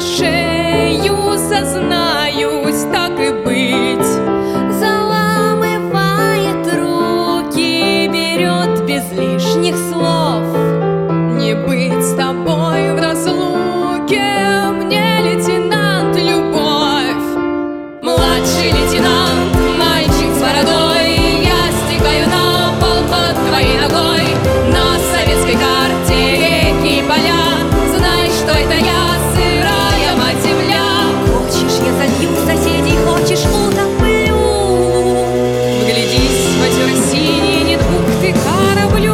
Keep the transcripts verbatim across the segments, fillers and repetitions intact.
шею, сознаюсь, так и быть. Заламывает руки, берет без лишних слов. Не быть с тобой в разлуке мне, лейтенант, любовь. Младший лейтенант, мальчик с бородой, я стекаю на пол под твоей ногой. На советской карте реки и поля, знай, что это я, сырая мать земля. Хочешь, я залью соседей, хочешь, утоплю. Вглядись в озера синие, нет бухты кораблю.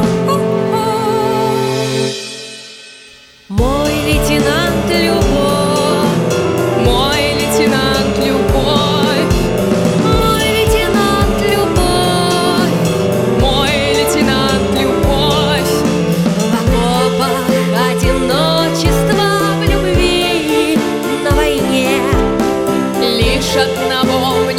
Мой лейтенант, любовь. Мой лейтенант, любовь. Мой лейтенант, любовь. Мой лейтенант, любовь. В окопах одиночество, в любви, на войне. Лишь одного мне